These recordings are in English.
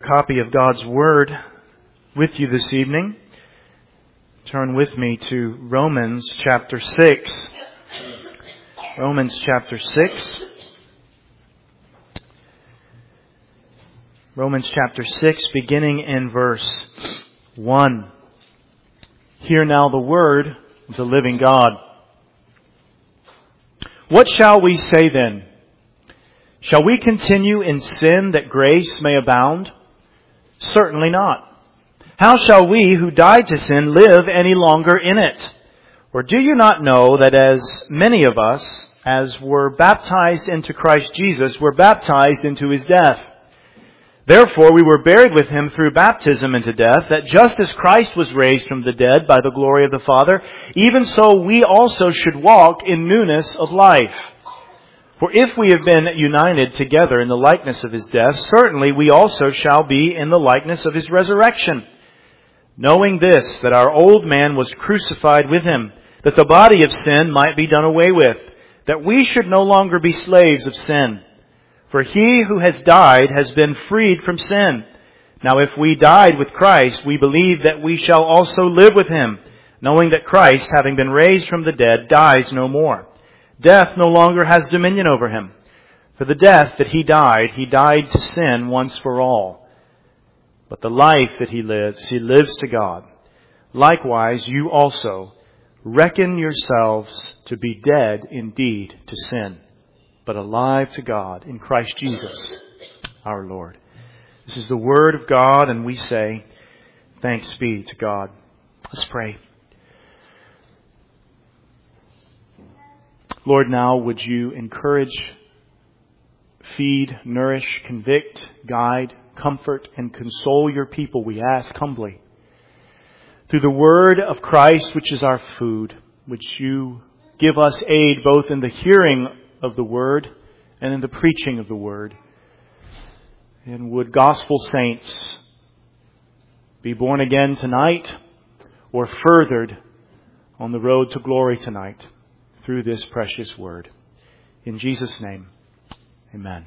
copy of God's Word with you this evening, turn with me to Romans chapter 6. Romans chapter 6. Romans chapter 6, beginning in verse 1. Hear now the word of the living God. What shall we say then? Shall we continue in sin that grace may abound? Certainly not. How shall we who died to sin live any longer in it? Or do you not know that as many of us as were baptized into Christ Jesus were baptized into His death? Therefore we were buried with Him through baptism into death, that just as Christ was raised from the dead by the glory of the Father, even so we also should walk in newness of life. For if we have been united together in the likeness of His death, certainly we also shall be in the likeness of His resurrection. Knowing this, that our old man was crucified with Him, that the body of sin might be done away with, that we should no longer be slaves of sin. For he who has died has been freed from sin. Now if we died with Christ, we believe that we shall also live with Him, knowing that Christ, having been raised from the dead, dies no more. Death no longer has dominion over Him. For the death that He died to sin once for all. But the life that He lives to God. Likewise, you also reckon yourselves to be dead indeed to sin, but alive to God in Christ Jesus our Lord. This is the Word of God, and we say, thanks be to God. Let's pray. Lord, now would you encourage, feed, nourish, convict, guide, comfort, and console your people, we ask humbly. Through the Word of Christ, which is our food, which you give us aid both in the hearing of the Word and in the preaching of the Word. And would gospel saints be born again tonight or furthered on the road to glory tonight through this precious Word. In Jesus' name, amen.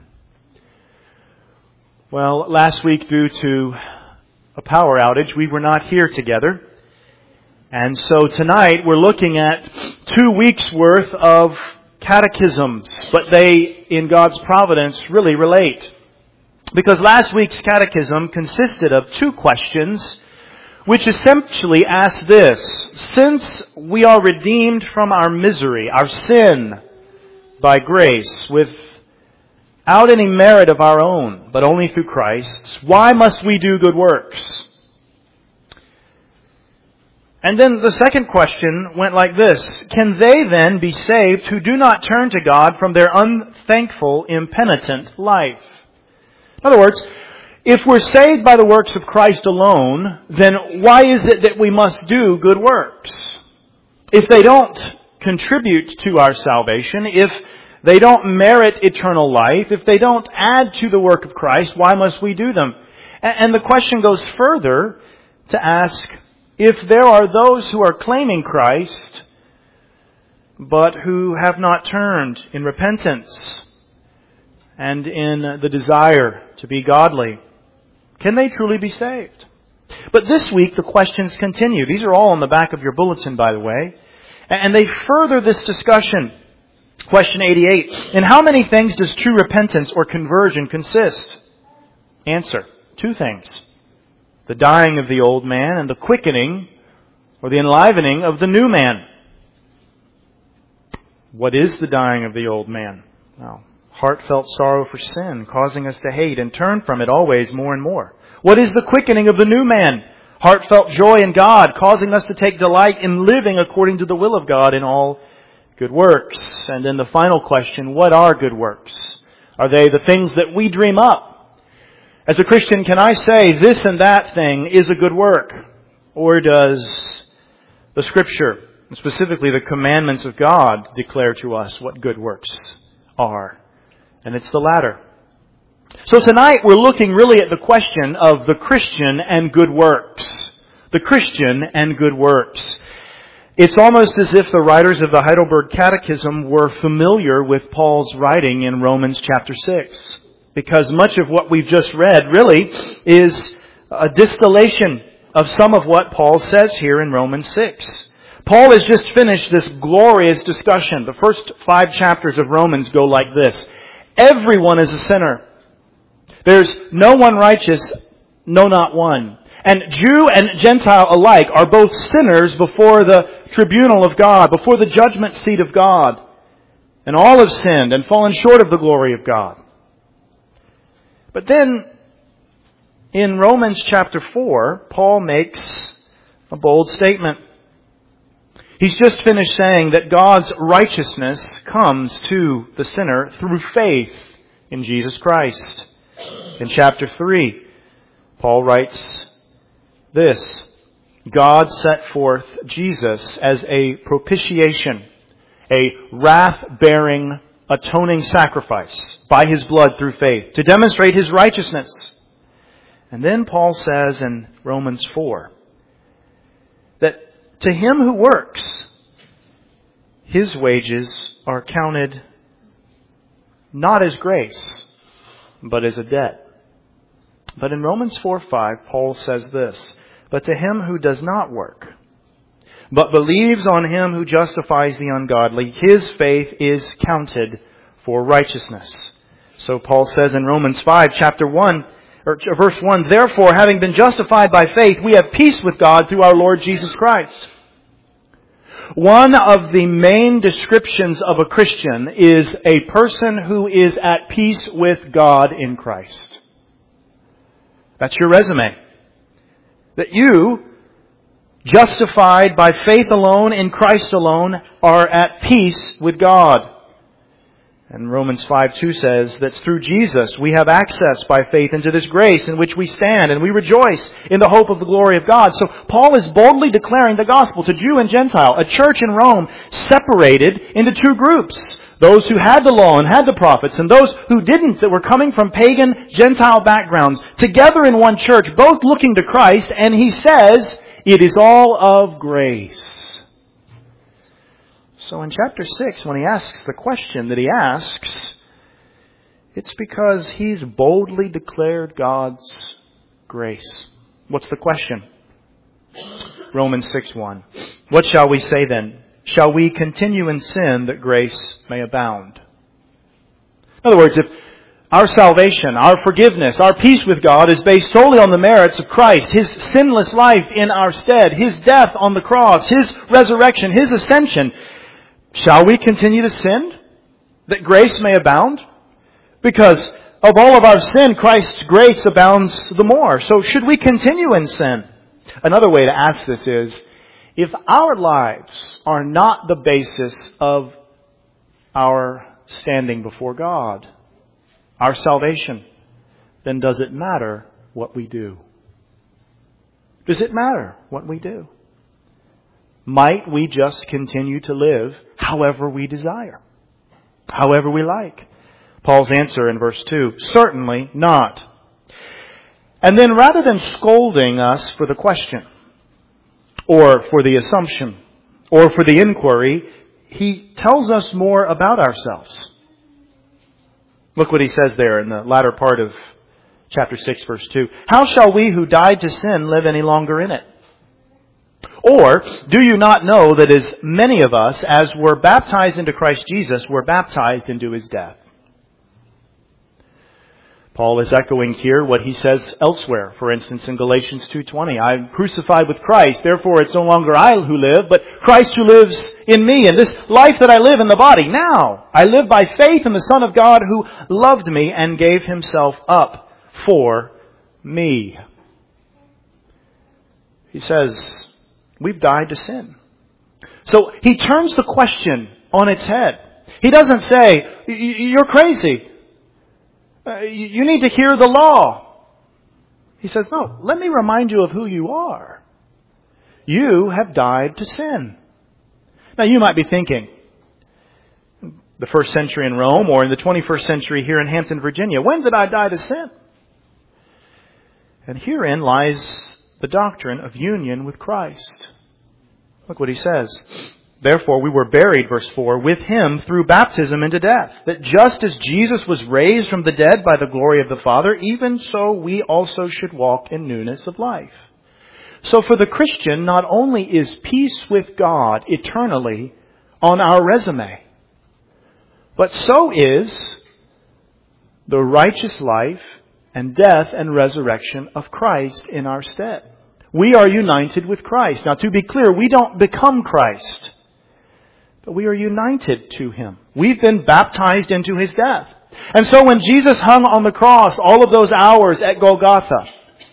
Well, last week, due to a power outage, we were not here together. And so tonight we're looking at 2 weeks worth of catechisms, but they, in God's providence, really relate. Because last week's catechism consisted of 2 questions, which essentially ask this: since we are redeemed from our misery, our sin, by grace, without any merit of our own, but only through Christ, why must we do good works? And then the second question went like this: can they then be saved who do not turn to God from their unthankful, impenitent life? In other words, if we're saved by the works of Christ alone, then why is it that we must do good works? If they don't contribute to our salvation, if they don't merit eternal life, if they don't add to the work of Christ, why must we do them? And the question goes further to ask, if there are those who are claiming Christ, but who have not turned in repentance and in the desire to be godly, can they truly be saved? But this week the questions continue. These are all on the back of your bulletin, by the way. And they further this discussion. Question 88. In how many things does true repentance or conversion consist? Answer: 2 things. The dying of the old man and the quickening or the enlivening of the new man. What is the dying of the old man? Well, heartfelt sorrow for sin, causing us to hate and turn from it always more and more. What is the quickening of the new man? Heartfelt joy in God, causing us to take delight in living according to the will of God in all good works. And then the final question: what are good works? Are they the things that we dream up? As a Christian, can I say this and that thing is a good work? Or does the Scripture, and specifically the commandments of God, declare to us what good works are? And it's the latter. So tonight we're looking really at the question of the Christian and good works. The Christian and good works. It's almost as if the writers of the Heidelberg Catechism were familiar with Paul's writing in Romans chapter 6. because much of what we've just read really is a distillation of some of what Paul says here in Romans 6. Paul has just finished this glorious discussion. The first 5 chapters of Romans go like this. Everyone is a sinner. There's no one righteous, no, not one. And Jew and Gentile alike are both sinners before the tribunal of God, before the judgment seat of God. And all have sinned and fallen short of the glory of God. But then, in Romans chapter 4, Paul makes a bold statement. He's just finished saying that God's righteousness comes to the sinner through faith in Jesus Christ. In chapter 3, Paul writes this: God set forth Jesus as a propitiation, a wrath-bearing, atoning sacrifice by His blood through faith, to demonstrate His righteousness. And then Paul says in Romans 4 that to him who works, his wages are counted not as grace, but as a debt. But in Romans 4:5, Paul says this: but to him who does not work, but believes on Him who justifies the ungodly, his faith is counted for righteousness. So Paul says in Romans 5, verse 1, therefore, having been justified by faith, we have peace with God through our Lord Jesus Christ. One of the main descriptions of a Christian is a person who is at peace with God in Christ. That's your resume. That you, justified by faith alone, in Christ alone, are at peace with God. And Romans 5:2 says that through Jesus we have access by faith into this grace in which we stand, and we rejoice in the hope of the glory of God. So Paul is boldly declaring the gospel to Jew and Gentile, a church in Rome separated into 2 groups. Those who had the law and had the prophets, and those who didn't, that were coming from pagan Gentile backgrounds, together in one church, both looking to Christ, and he says, it is all of grace. So in chapter 6, when he asks the question that he asks, it's because he's boldly declared God's grace. What's the question? Romans 6:1. What shall we say then? Shall we continue in sin that grace may abound? In other words, if our salvation, our forgiveness, our peace with God is based solely on the merits of Christ, His sinless life in our stead, His death on the cross, His resurrection, His ascension, shall we continue to sin that grace may abound? Because of all of our sin, Christ's grace abounds the more. So should we continue in sin? Another way to ask this is, if our lives are not the basis of our standing before God, our salvation, then does it matter what we do? Does it matter what we do? Might we just continue to live however we desire, however we like? Paul's answer in verse 2, certainly not. And then rather than scolding us for the question, or for the assumption, or for the inquiry, he tells us more about ourselves. Look what he says there in the latter part of chapter 6, verse 2. How shall we who died to sin live any longer in it? Or, do you not know that as many of us as were baptized into Christ Jesus were baptized into His death? Paul is echoing here what he says elsewhere. For instance, in Galatians 2:20, I'm crucified with Christ, therefore it's no longer I who live, but Christ who lives in me. And this life that I live in the body, now I live by faith in the Son of God who loved me and gave Himself up for me. He says, we've died to sin. So he turns the question on its head. He doesn't say, you're crazy. You need to hear the law. He says, no, let me remind you of who you are. You have died to sin. Now you might be thinking, the first century in Rome or in the 21st century here in Hampton, Virginia, when did I die to sin? And herein lies the doctrine of union with Christ. Look what he says. Therefore we were buried, verse 4, with Him through baptism into death, that just as Jesus was raised from the dead by the glory of the Father, even so we also should walk in newness of life. So for the Christian, not only is peace with God eternally on our resume, but so is the righteous life and death and resurrection of Christ in our stead. We are united with Christ. Now to be clear, we don't become Christ, but we are united to Him. We've been baptized into His death. And so when Jesus hung on the cross all of those hours at Golgotha,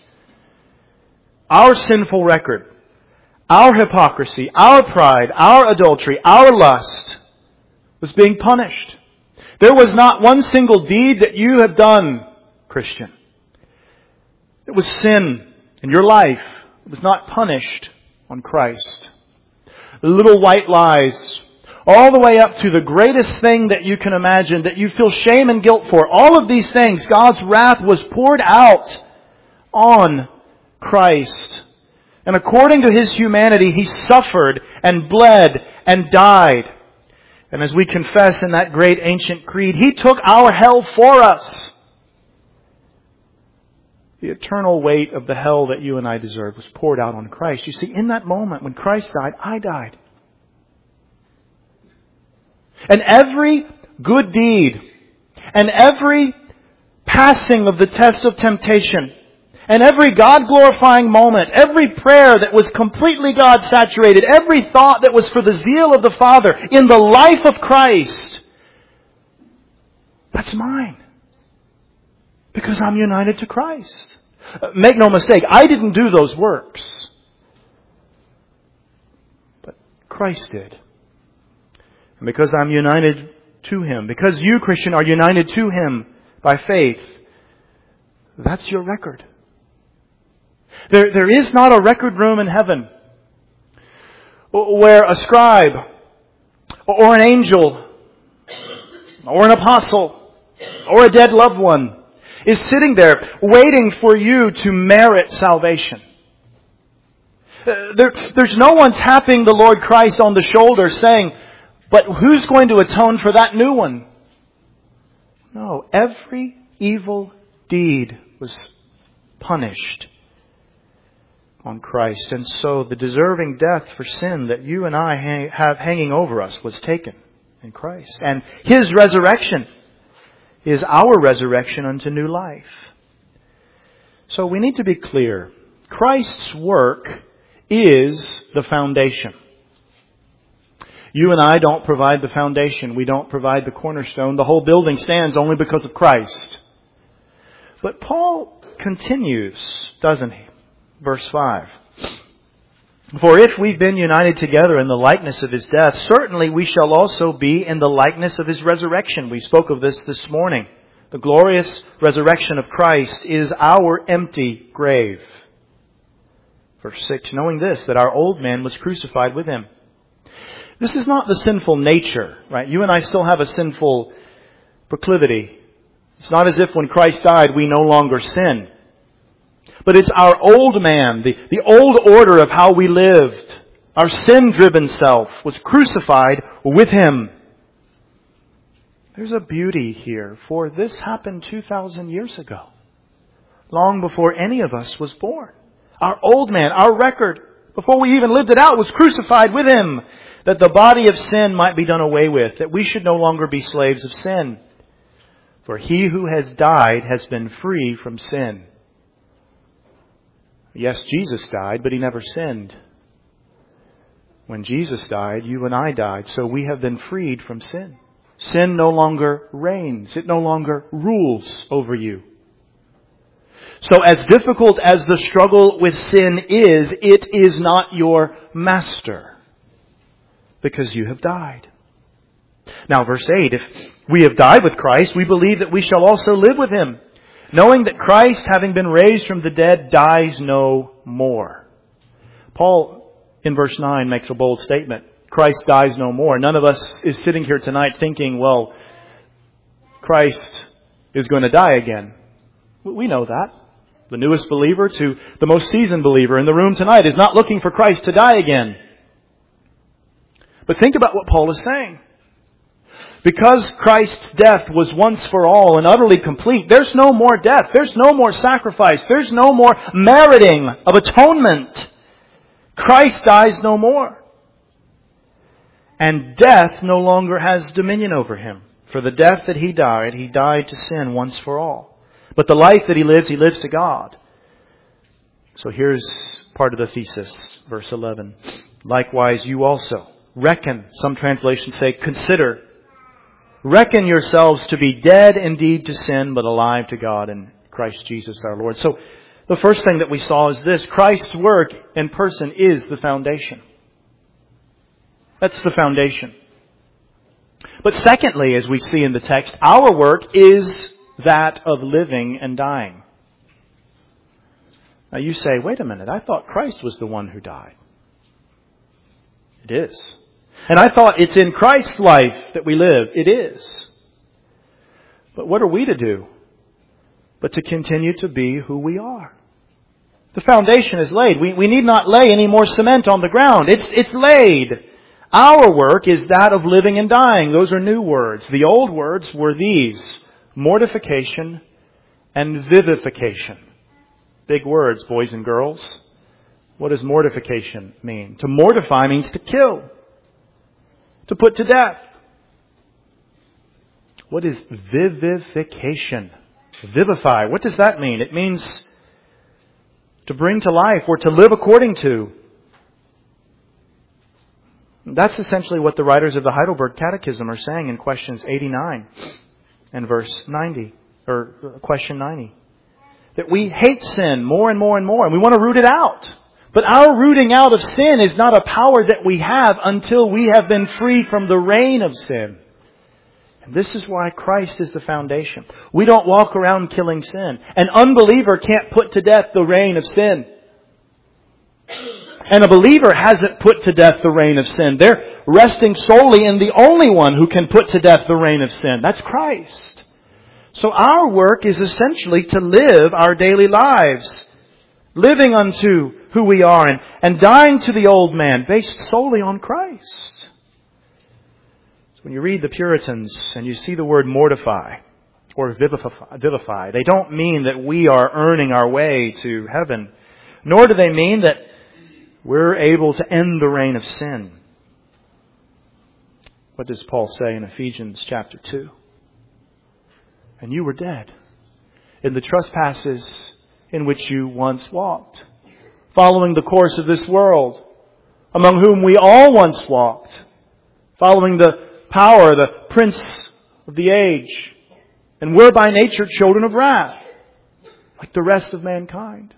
our sinful record, our hypocrisy, our pride, our adultery, our lust was being punished. There was not one single deed that you have done, Christian. It was sin in your life. It was not punished on Christ. Little white lies, all the way up to the greatest thing that you can imagine, that you feel shame and guilt for. All of these things, God's wrath was poured out on Christ. And according to His humanity, He suffered and bled and died. And as we confess in that great ancient creed, He took our hell for us. The eternal weight of the hell that you and I deserve was poured out on Christ. You see, in that moment when Christ died, I died. And every good deed and every passing of the test of temptation and every God-glorifying moment, every prayer that was completely God-saturated, every thought that was for the zeal of the Father in the life of Christ, that's mine. Because I'm united to Christ. Make no mistake, I didn't do those works. But Christ did. And because I'm united to Him, because you, Christian, are united to Him by faith, that's your record. There is not a record room in heaven where a scribe or an angel or an apostle or a dead loved one is sitting there waiting for you to merit salvation. There's no one tapping the Lord Christ on the shoulder saying, but who's going to atone for that new one? No, every evil deed was punished on Christ. And so the deserving death for sin that you and I have hanging over us was taken in Christ. And His resurrection is our resurrection unto new life. So we need to be clear. Christ's work is the foundation. You and I don't provide the foundation. We don't provide the cornerstone. The whole building stands only because of Christ. But Paul continues, doesn't he? Verse 5. For if we've been united together in the likeness of His death, certainly we shall also be in the likeness of His resurrection. We spoke of this morning. The glorious resurrection of Christ is our empty grave. Verse 6. Knowing this, that our old man was crucified with Him. This is not the sinful nature, right? You and I still have a sinful proclivity. It's not as if when Christ died, we no longer sin. But it's our old man, the old order of how we lived. Our sin-driven self was crucified with Him. There's a beauty here, for this happened 2,000 years ago. Long before any of us was born. Our old man, our record, before we even lived it out, was crucified with Him. That the body of sin might be done away with. That we should no longer be slaves of sin. For he who has died has been free from sin. Yes, Jesus died, but He never sinned. When Jesus died, you and I died, so we have been freed from sin. Sin no longer reigns. It no longer rules over you. So as difficult as the struggle with sin is, it is not your master. Because you have died. Now verse 8, if we have died with Christ, we believe that we shall also live with Him. Knowing that Christ, having been raised from the dead, dies no more. Paul, in verse 9, makes a bold statement. Christ dies no more. None of us is sitting here tonight thinking, well, Christ is going to die again. We know that. The newest believer to the most seasoned believer in the room tonight is not looking for Christ to die again. But think about what Paul is saying. Because Christ's death was once for all and utterly complete, there's no more death. There's no more sacrifice. There's no more meriting of atonement. Christ dies no more. And death no longer has dominion over him. For the death that he died to sin once for all. But the life that he lives to God. So here's part of the thesis, verse 11. Likewise, you also reckon, some translations say consider, reckon yourselves to be dead indeed to sin, but alive to God in Christ Jesus our Lord. So the first thing that we saw is this: Christ's work in person is the foundation. That's the foundation. But secondly, as we see in the text, our work is that of living and dying. Now you say, wait a minute, I thought Christ was the one who died. It is. And I thought it's in Christ's life that we live. It is. But what are we to do but to continue to be who we are? The foundation is laid. We need not lay any more cement on the ground. It's laid. Our work is that of living and dying. Those are new words. The old words were these: mortification and vivification. Big words, boys and girls. What does mortification mean? To mortify means to kill. To put to death. What is vivification? Vivify. What does that mean? It means to bring to life or to live according to. That's essentially what the writers of the Heidelberg Catechism are saying in questions 89 and verse 90, or question 90. That we hate sin more and more and more, and we want to root it out. But our rooting out of sin is not a power that we have until we have been free from the reign of sin. And this is why Christ is the foundation. We don't walk around killing sin. An unbeliever can't put to death the reign of sin. And a believer hasn't put to death the reign of sin. They're resting solely in the only one who can put to death the reign of sin. That's Christ. So our work is essentially to live our daily lives, living unto who we are and dying to the old man based solely on Christ. So when you read the Puritans and you see the word mortify or vivify, they don't mean that we are earning our way to heaven, nor do they mean that we're able to end the reign of sin. What does Paul say in Ephesians chapter 2? And you were dead in the trespasses in which you once walked, following the course of this world, among whom we all once walked, following the power, the prince of the age, and were by nature children of wrath, like the rest of mankind.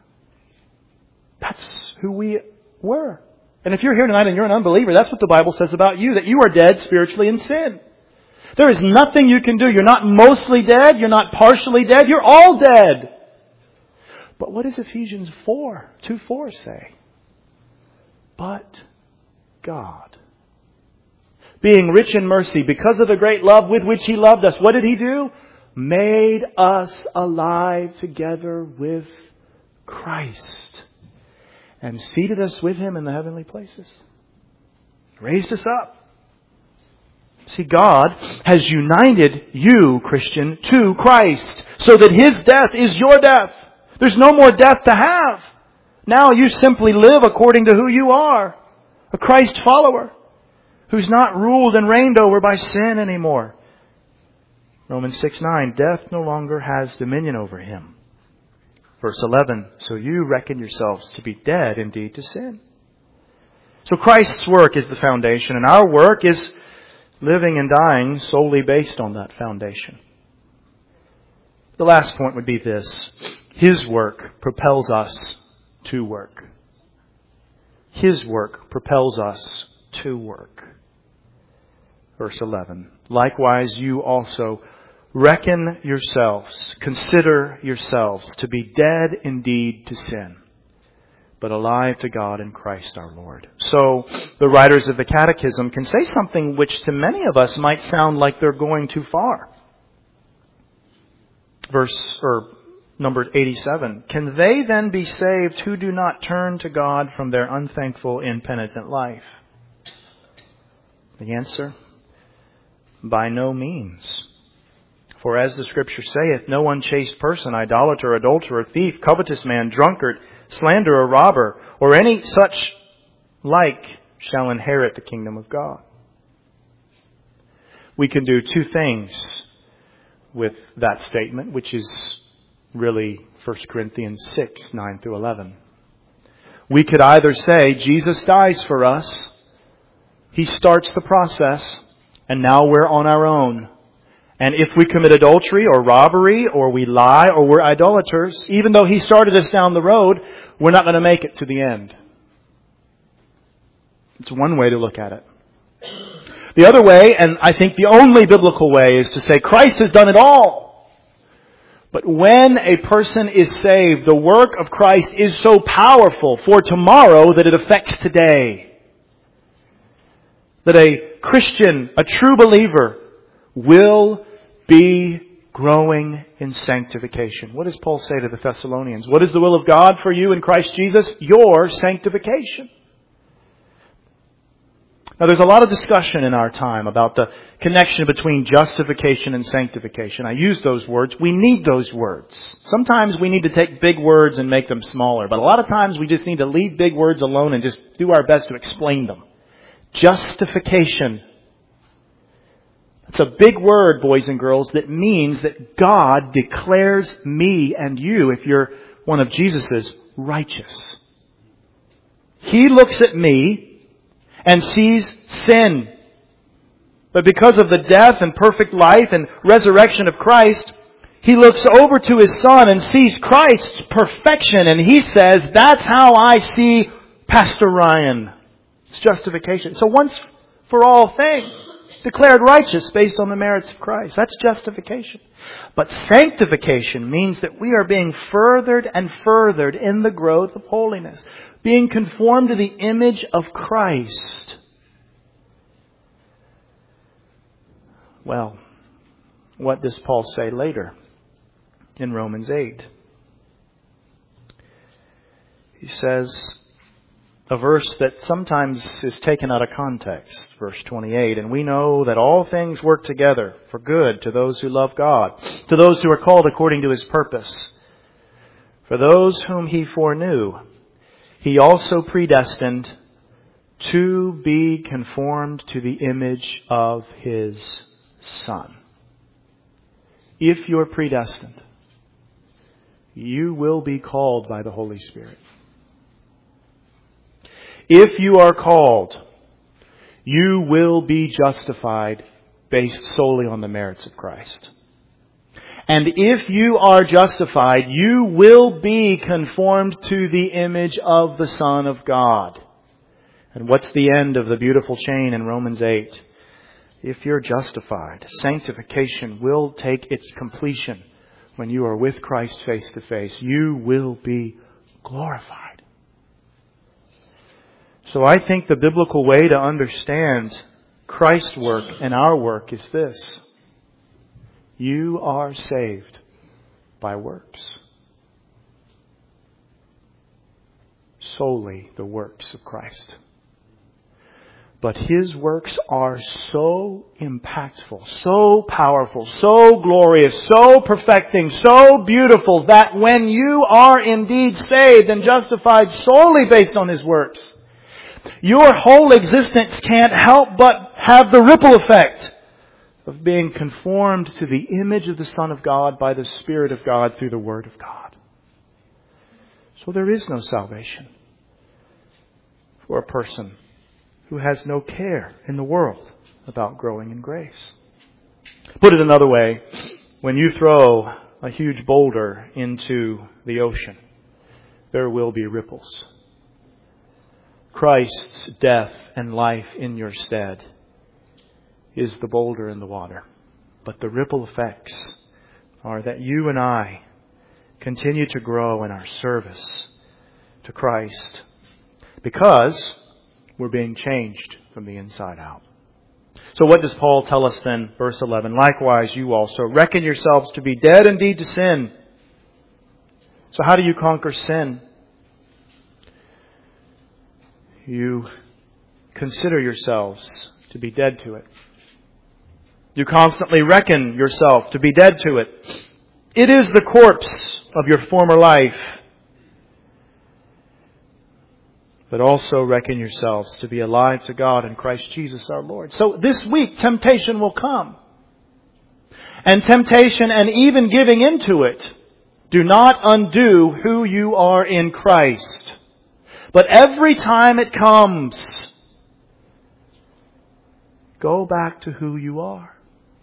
That's who we were. And if you're here tonight and you're an unbeliever, that's what the Bible says about you, that you are dead spiritually in sin. There is nothing you can do. You're not mostly dead. You're not partially dead. You're all dead. But what does Ephesians 2:4 say? But God, being rich in mercy, because of the great love with which He loved us, what did He do? Made us alive together with Christ and seated us with Him in the heavenly places. Raised us up. See, God has united you, Christian, to Christ so that His death is your death. There's no more death to have. Now you simply live according to who you are. A Christ follower who's not ruled and reigned over by sin anymore. Romans 6:9, death no longer has dominion over him. Verse 11, so you reckon yourselves to be dead indeed to sin. So Christ's work is the foundation, and our work is living and dying solely based on that foundation. The last point would be this. His work propels us to work. His work propels us to work. Verse 11. Likewise, you also reckon yourselves, consider yourselves to be dead indeed to sin, but alive to God in Christ our Lord. So the writers of the Catechism can say something which to many of us might sound like they're going too far. Number 87. Can they then be saved who do not turn to God from their unthankful, impenitent life? The answer? By no means. For as the Scripture saith, no unchaste person, idolater, adulterer, thief, covetous man, drunkard, slanderer, robber, or any such like shall inherit the kingdom of God. We can do two things with that statement, which is really 1 Corinthians 6, 9 through 11. We could either say, Jesus dies for us, He starts the process, and now we're on our own. And if we commit adultery or robbery or we lie or we're idolaters, even though He started us down the road, we're not going to make it to the end. It's one way to look at it. The other way, and I think the only biblical way, is to say Christ has done it all. But when a person is saved, the work of Christ is so powerful for tomorrow that it affects today. That a Christian, a true believer, will be growing in sanctification. What does Paul say to the Thessalonians? What is the will of God for you in Christ Jesus? Your sanctification. Now there's a lot of discussion in our time about the connection between justification and sanctification. I use those words. We need those words. Sometimes we need to take big words and make them smaller. But a lot of times we just need to leave big words alone and just do our best to explain them. Justification. It's a big word, boys and girls, that means that God declares me and you, if you're one of Jesus's, righteous. He looks at me and sees sin. But because of the death and perfect life and resurrection of Christ, He looks over to His Son and sees Christ's perfection. And He says, that's how I see Pastor Ryan. It's justification. So once for all thing, declared righteous based on the merits of Christ. That's justification. But sanctification means that we are being furthered and furthered in the growth of holiness. Being conformed to the image of Christ. Well, what does Paul say later in Romans 8? He says a verse that sometimes is taken out of context, verse 28. And we know that all things work together for good to those who love God, to those who are called according to His purpose. For those whom He foreknew, He also predestined to be conformed to the image of His Son. If you're predestined, you will be called by the Holy Spirit. If you are called, you will be justified based solely on the merits of Christ. And if you are justified, you will be conformed to the image of the Son of God. And what's the end of the beautiful chain in Romans 8? If you're justified, sanctification will take its completion when you are with Christ face to face. You will be glorified. So I think the biblical way to understand Christ's work and our work is this. You are saved by works. Solely the works of Christ. But His works are so impactful, so powerful, so glorious, so perfecting, so beautiful that when you are indeed saved and justified solely based on His works, your whole existence can't help but have the ripple effect of being conformed to the image of the Son of God by the Spirit of God through the Word of God. So there is no salvation for a person who has no care in the world about growing in grace. Put it another way, when you throw a huge boulder into the ocean, there will be ripples. Christ's death and life in your stead is the boulder in the water. But the ripple effects are that you and I continue to grow in our service to Christ because we're being changed from the inside out. So what does Paul tell us then? Verse 11, likewise you also reckon yourselves to be dead indeed to sin. So how do you conquer sin? You consider yourselves to be dead to it. You constantly reckon yourself to be dead to it. It is the corpse of your former life. But also reckon yourselves to be alive to God in Christ Jesus our Lord. So this week, temptation will come. And temptation and even giving into it do not undo who you are in Christ. But every time it comes, go back to who you are.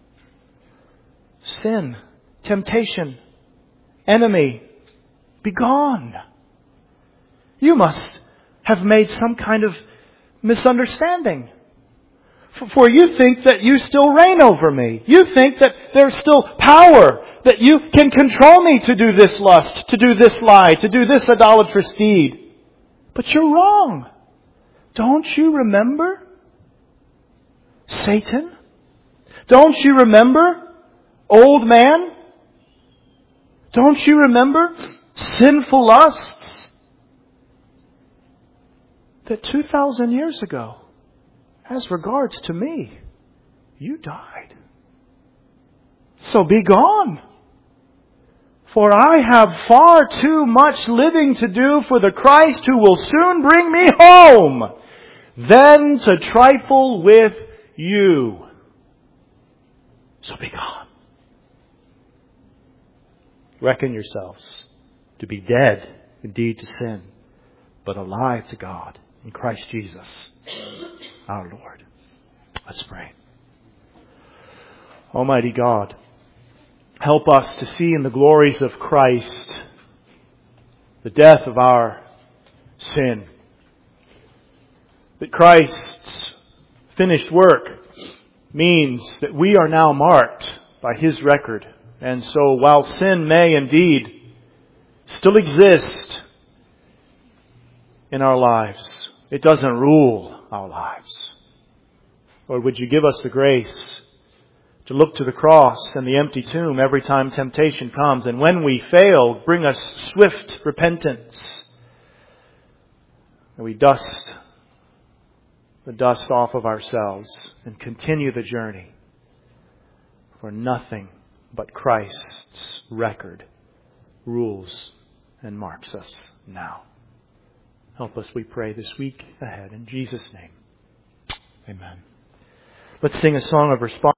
Sin, temptation, enemy, be gone. You must have made some kind of misunderstanding. For you think that you still reign over me. You think that there's still power, that you can control me to do this lust, to do this lie, to do this idolatrous deed. But you're wrong. Don't you remember Satan? Don't you remember old man? Don't you remember sinful lusts? That 2,000 years ago, as regards to me, you died. So be gone. For I have far too much living to do for the Christ who will soon bring me home, than to trifle with you. So be gone. Reckon yourselves to be dead indeed to sin, but alive to God in Christ Jesus our Lord. Let's pray. Almighty God, help us to see in the glories of Christ the death of our sin. That Christ's finished work means that we are now marked by His record. And so while sin may indeed still exist in our lives, it doesn't rule our lives. Lord, would you give us the grace to look to the cross and the empty tomb every time temptation comes. And when we fail, bring us swift repentance. And we dust the dust off of ourselves and continue the journey. For nothing but Christ's record rules and marks us now. Help us, we pray, this week ahead. In Jesus' name, amen. Let's sing a song of response.